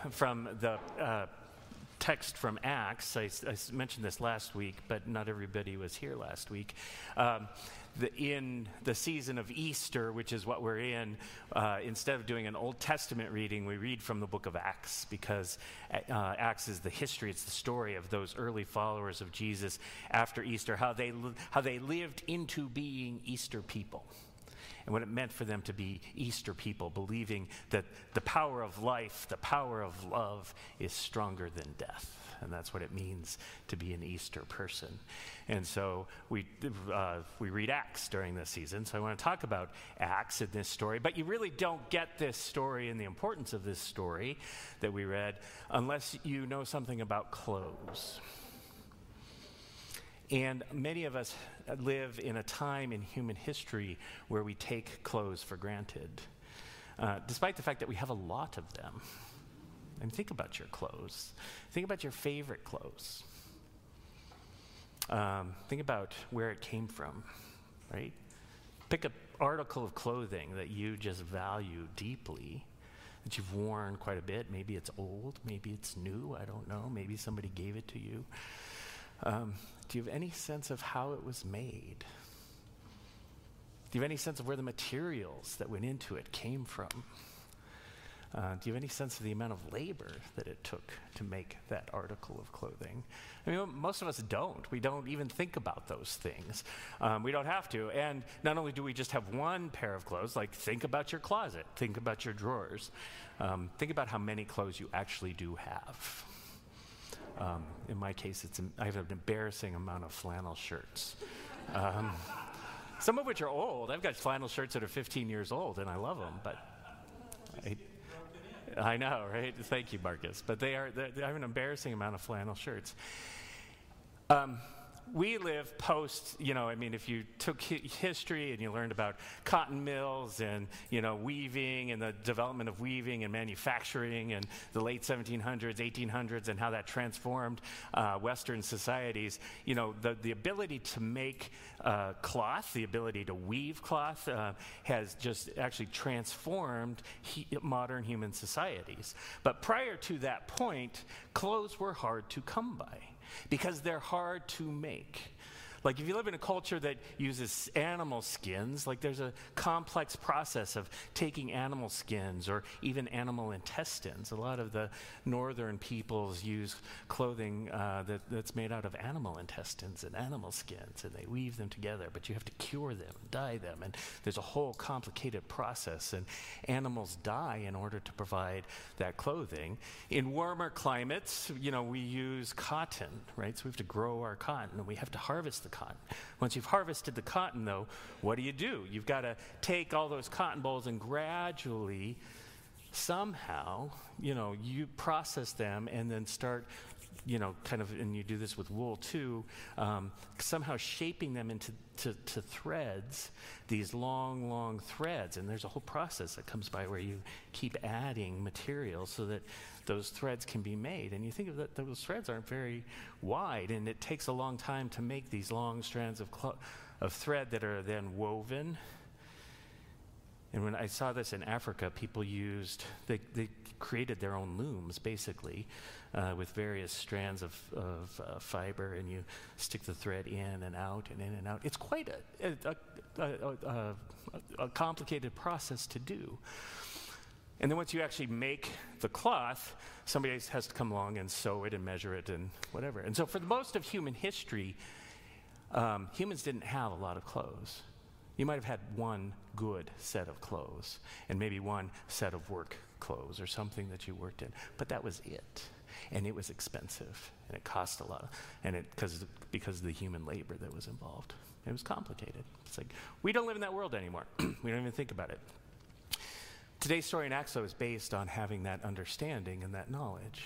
from the text from Acts. I mentioned this last week, but not everybody was here last week. In the season of Easter, which is what we're in, instead of doing an Old Testament reading, we read from the book of Acts, because Acts is the history, it's the story of those early followers of Jesus after Easter, how they lived into being Easter people. And what it meant for them to be Easter people, believing that the power of life, the power of love is stronger than death. And that's what it means to be an Easter person. And so we read Acts during this season. So I want to talk about Acts in this story. But you really don't get this story and the importance of this story that we read unless you know something about clothes. And many of us live in a time in human history where we take clothes for granted, despite the fact that we have a lot of them. And think about your clothes. Think about your favorite clothes. Think about where it came from, right? Pick an article of clothing that you just value deeply, that you've worn quite a bit. Maybe it's old, maybe it's new, I don't know. Maybe somebody gave it to you. Do you have any sense of how it was made? Do you have any sense of where the materials that went into it came from? Do you have any sense of the amount of labor that it took to make that article of clothing? I mean, most of us don't. We don't even think about those things. We don't have to. And not only do we just have one pair of clothes, like think about your closet, think about your drawers. Think about how many clothes you actually do have. In my case, I have an embarrassing amount of flannel shirts. Some of which are old. I've got flannel shirts that are 15 years old, and I love them, but I know, right? Thank you, Marcus. But I have an embarrassing amount of flannel shirts. We live post, if you took history and you learned about cotton mills and, weaving and the development of weaving and manufacturing and the late 1700s, 1800s and how that transformed Western societies, the ability to make cloth, the ability to weave cloth has just actually transformed modern human societies. But prior to that point, clothes were hard to come by, because they're hard to make. Like if you live in a culture that uses animal skins, like there's a complex process of taking animal skins or even animal intestines. A lot of the northern peoples use clothing that's made out of animal intestines and animal skins, and they weave them together, but you have to cure them, dye them, and there's a whole complicated process, and animals die in order to provide that clothing. In warmer climates, we use cotton, right? So we have to grow our cotton, and we have to harvest the cotton. Once you've harvested the cotton, though, what do? You've got to take all those cotton bolls and gradually, somehow, you process them and then start, and you do this with wool too, somehow shaping them into threads, these long, long threads. And there's a whole process that comes by where you keep adding material so that those threads can be made. And you think of that those threads aren't very wide, and it takes a long time to make these long strands of thread that are then woven. And when I saw this in Africa, people they created their own looms, basically, with various strands of fiber, and you stick the thread in and out and in and out. It's quite a complicated process to do. And then once you actually make the cloth, somebody has to come along and sew it and measure it and whatever. And so for the most of human history, humans didn't have a lot of clothes. You might have had one good set of clothes and maybe one set of work clothes or something that you worked in, but that was it. And it was expensive, and it cost a lot, and because of the human labor that was involved. It was complicated. It's like, we don't live in that world anymore. We don't even think about it. Today's story in Acts, though, is based on having that understanding and that knowledge.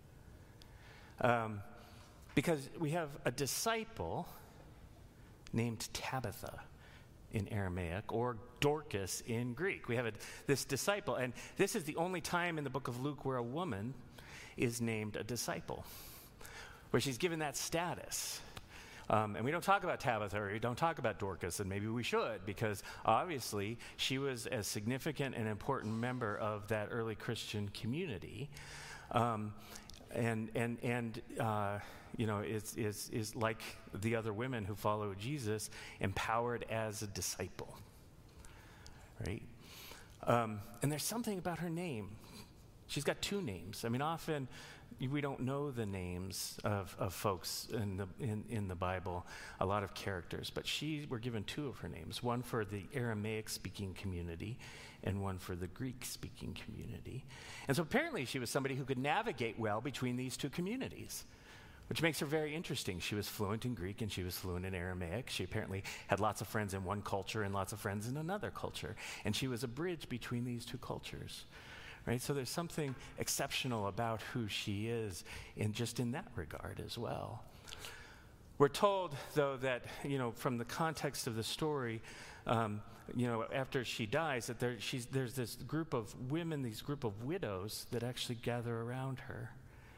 Because we have a disciple named Tabitha in Aramaic, or Dorcas in Greek. We have this disciple, and this is the only time in the book of Luke where a woman is named a disciple, where she's given that status. And we don't talk about Tabitha, or we don't talk about Dorcas, and maybe we should, because obviously she was a significant and important member of that early Christian community. Is like the other women who follow Jesus, empowered as a disciple, right? And there's something about her name. She's got two names. I mean, often we don't know the names of folks in the Bible, a lot of characters, but we're given two of her names, one for the Aramaic-speaking community and one for the Greek-speaking community. And so apparently she was somebody who could navigate well between these two communities, which makes her very interesting. She was fluent in Greek and she was fluent in Aramaic. She apparently had lots of friends in one culture and lots of friends in another culture. And she was a bridge between these two cultures, right? So there's something exceptional about who she is in that regard as well. We're told, though, that, from the context of the story, after she dies, that there's this group of women, these group of widows that actually gather around her.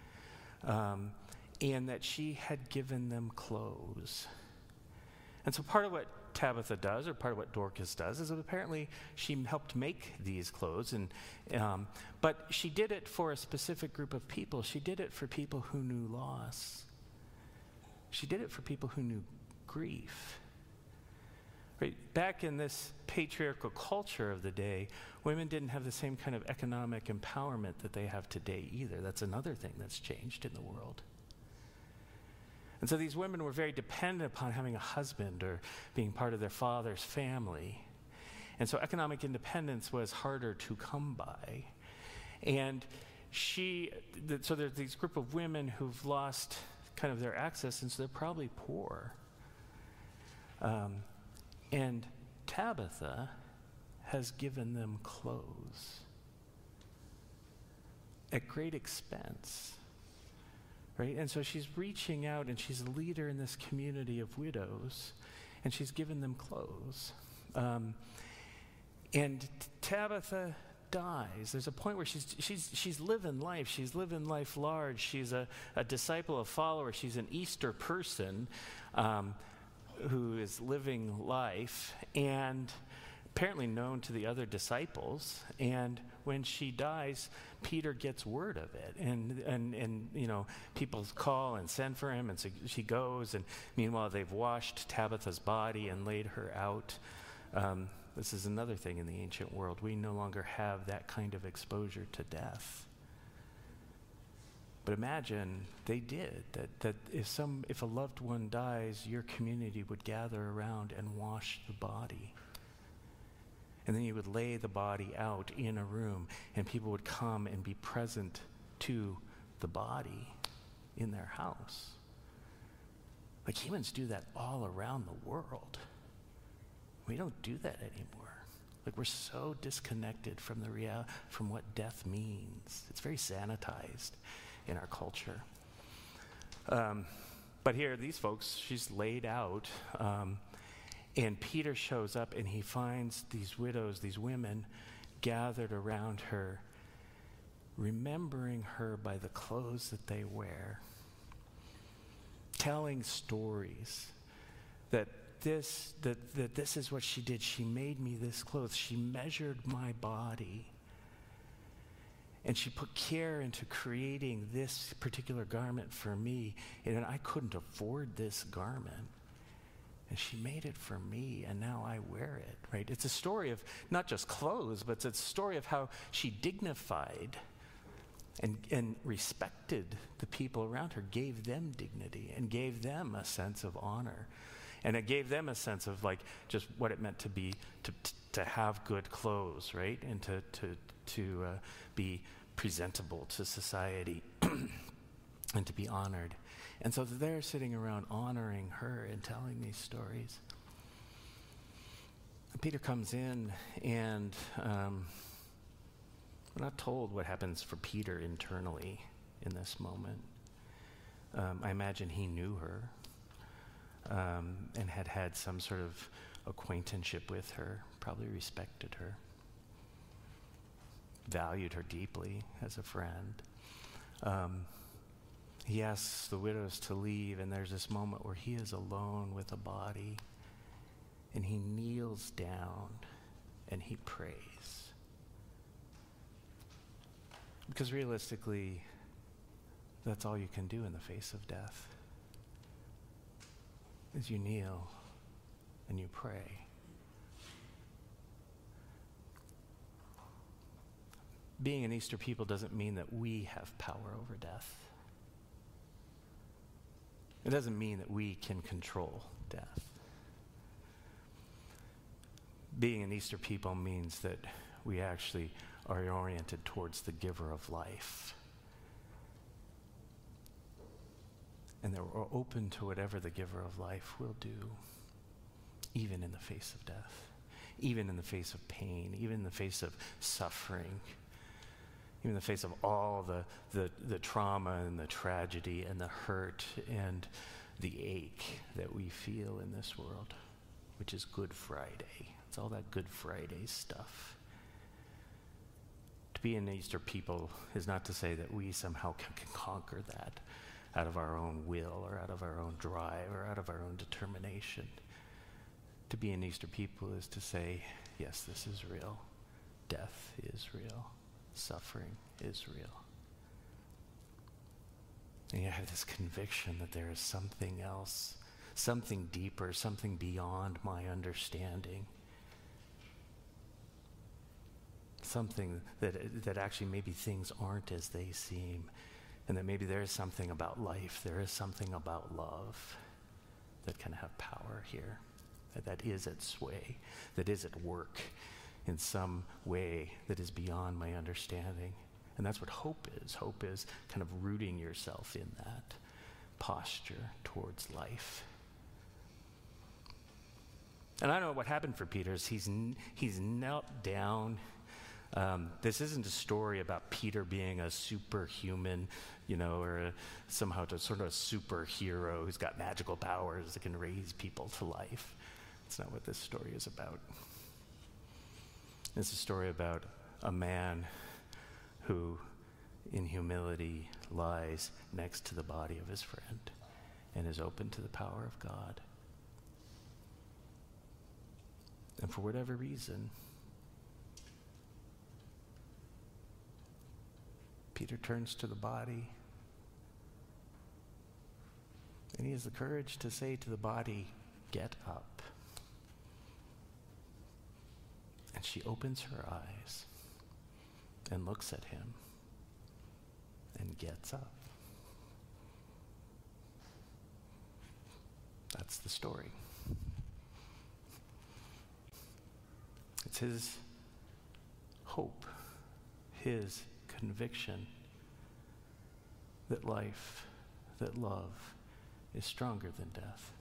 And that she had given them clothes. And so part of what Tabitha does, or part of what Dorcas does, is that apparently she helped make these clothes, but she did it for a specific group of people. She did it for people who knew loss. She did it for people who knew grief. Right? Back in this patriarchal culture of the day, women didn't have the same kind of economic empowerment that they have today either. That's another thing that's changed in the world. And so these women were very dependent upon having a husband or being part of their father's family. And so economic independence was harder to come by. And so there's these group of women who've lost kind of their access, and so they're probably poor. And Tabitha has given them clothes at great expense. Right? And so she's reaching out, and she's a leader in this community of widows, and she's given them clothes. And Tabitha dies. There's a point where she's living life. She's living life large. She's a disciple, a follower. She's an Easter person who is living life, and apparently known to the other disciples. And when she dies, Peter gets word of it, and people call and send for him, and so she goes, and meanwhile they've washed Tabitha's body and laid her out. This is another thing in the ancient world. We no longer have that kind of exposure to death. But imagine they did, that if a loved one dies, your community would gather around and wash the body. And then you would lay the body out in a room, and people would come and be present to the body in their house. Like, humans do that all around the world. We don't do that anymore. Like, we're so disconnected from from what death means. It's very sanitized in our culture. But here, these folks, she's laid out, and Peter shows up, and he finds these widows, these women, gathered around her, remembering her by the clothes that they wear, telling stories that this is what she did. She made me this clothes. She measured my body. And she put care into creating this particular garment for me, and I couldn't afford this garment. And she made it for me, and now I wear it, right? It's a story of not just clothes, but it's a story of how she dignified and respected the people around her, gave them dignity, and gave them a sense of honor. And it gave them a sense of like just what it meant to be, to have good clothes, right? And to be presentable to society and to be honored. And so they're sitting around honoring her and telling these stories. Peter comes in, and we're not told what happens for Peter internally in this moment. I imagine he knew her and had some sort of acquaintanceship with her, probably respected her, valued her deeply as a friend. He asks the widows to leave, and there's this moment where he is alone with a body, and he kneels down and he prays. Because realistically, That's all you can do in the face of death, is you kneel and you pray. Being an Easter people doesn't mean that we have power over death. It doesn't mean that we can control death. Being an Easter people means that we actually are oriented towards the giver of life. And that we're open to whatever the giver of life will do, even in the face of death, even in the face of pain, even in the face of suffering, even in the face of all the trauma and the tragedy and the hurt and the ache that we feel in this world, which is Good Friday. It's all that Good Friday stuff. To be an Easter people is not to say that we somehow can conquer that out of our own will or out of our own drive or out of our own determination. To be an Easter people is to say, yes, this is real. Death is real. Suffering is real. And you have this conviction that there is something else, something deeper, something beyond my understanding. Something that actually maybe things aren't as they seem. And that maybe there is something about life, there is something about love that can have power here, that is at sway, that is at work in some way that is beyond my understanding. And that's what hope is. Hope is kind of rooting yourself in that posture towards life. And I don't know what happened for Peter. He's knelt down. This isn't a story about Peter being a superhuman, or somehow sort of a superhero who's got magical powers that can raise people to life. That's not what this story is about. It's a story about a man who, in humility, lies next to the body of his friend and is open to the power of God. And for whatever reason, Peter turns to the body, and he has the courage to say to the body, "Get up." And she opens her eyes and looks at him and gets up. That's the story. It's his hope, his conviction that life, that love is stronger than death.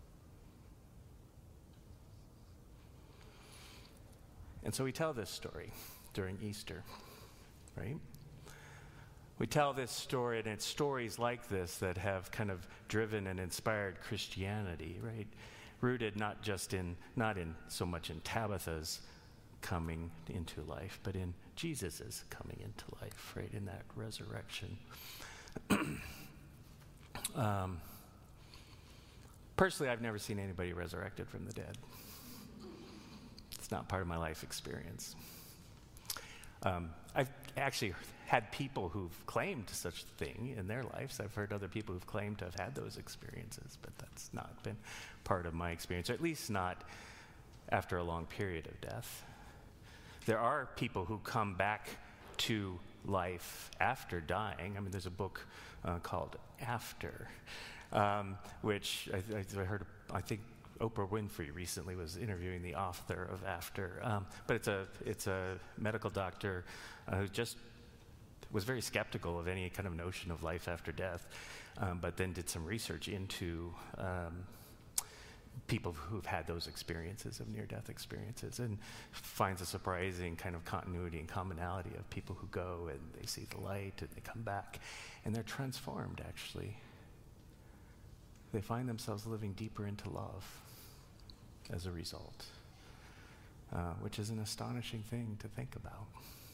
And so we tell this story during Easter, right? We tell this story, and it's stories like this that have kind of driven and inspired Christianity, right? Rooted not in so much in Tabitha's coming into life, but in Jesus's coming into life, right? In that resurrection. Personally, I've never seen anybody resurrected from the dead. It's not part of my life experience. I've actually had people who've claimed such a thing in their lives. I've heard other people who've claimed to have had those experiences, but that's not been part of my experience, or at least not after a long period of death. There are people who come back to life after dying. I mean, there's a book called After, which I heard, I think Oprah Winfrey recently was interviewing the author of After. But it's a medical doctor who just was very skeptical of any kind of notion of life after death, but then did some research into people who've had those experiences of near-death experiences, and finds a surprising kind of continuity and commonality of people who go and they see the light and they come back and they're transformed, actually. They find themselves living deeper into love as a result, which is an astonishing thing to think about.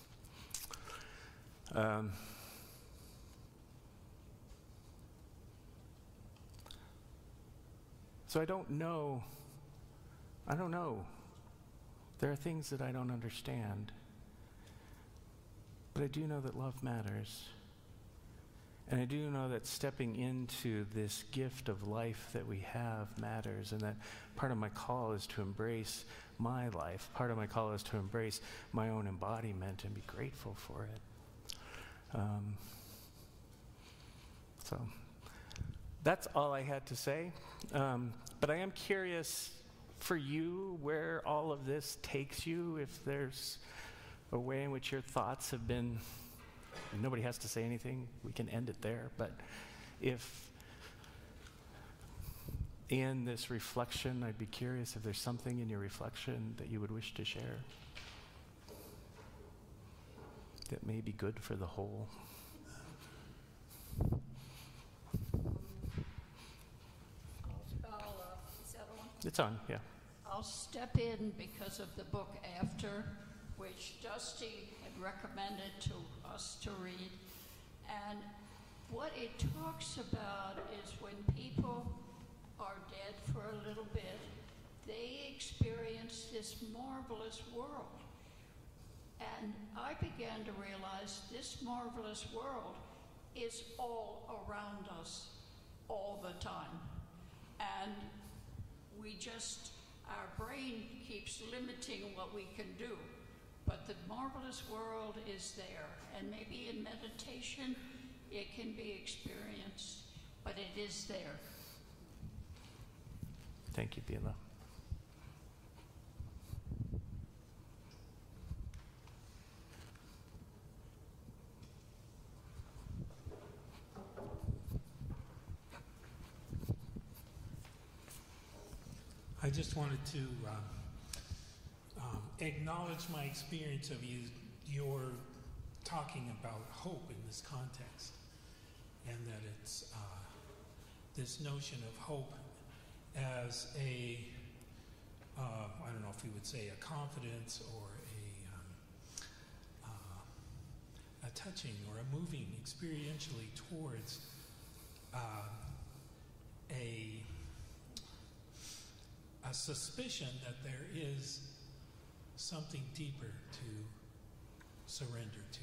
So I don't know. There are things that I don't understand. But I do know that love matters. And I do know that stepping into this gift of life that we have matters, and that part of my call is to embrace my life. Part of my call is to embrace my own embodiment and be grateful for it. So that's all I had to say. But I am curious for you where all of this takes you, if there's a way in which your thoughts have been. Nobody has to say anything. We can end it there. But if in this reflection, I'd be curious if there's something in your reflection that you would wish to share that may be good for the whole. Is that on? It's on, yeah. I'll step in because of the book After, which Dusty had recommended to us to read. And what it talks about is when people are dead for a little bit, they experience this marvelous world. And I began to realize this marvelous world is all around us all the time. And our brain keeps limiting what we can do. But the marvelous world is there. And maybe in meditation, it can be experienced, but it is there. Thank you, Bila. I just wanted to acknowledge my experience of your talking about hope in this context, and that it's this notion of hope as I don't know if we would say a confidence or a touching or a moving experientially towards a suspicion that there is something deeper to surrender to.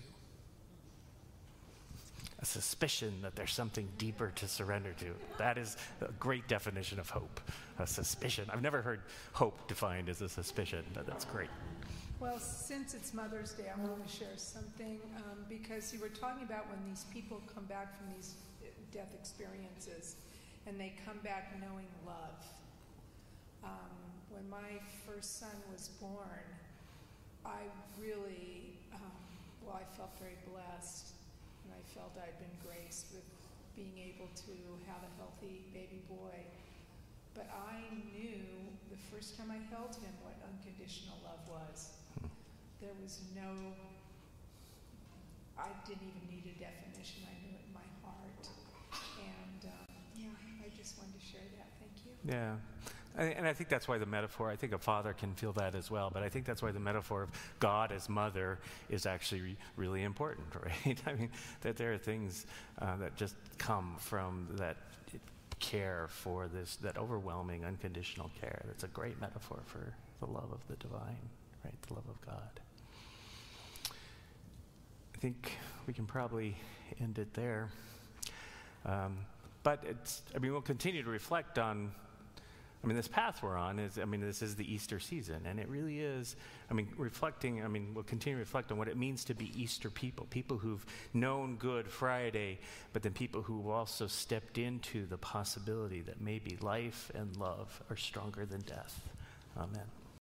A suspicion that there's something deeper to surrender to. That is a great definition of hope. A suspicion. I've never heard hope defined as a suspicion, but that's great. Well, since it's Mother's Day, I want to share something because you were talking about when these people come back from these death experiences and they come back knowing love. When my first son was born, I really, I felt very blessed, and I felt I'd been graced with being able to have a healthy baby boy. But I knew the first time I held him what unconditional love was. There was I didn't even need a definition. I knew it in my heart. And I just wanted to share that. Thank you. Yeah. And I think that's why the metaphor, I think a father can feel that as well, but I think that's why the metaphor of God as mother is actually really important, right? I mean, that there are things that just come from that care for this, that overwhelming unconditional care. That's a great metaphor for the love of the divine, right? The love of God. I think we can probably end it there. But we'll continue to reflect on, this path we're on this is the Easter season, and it really is, we'll continue to reflect on what it means to be Easter people who've known Good Friday, but then people who also stepped into the possibility that maybe life and love are stronger than death. Amen.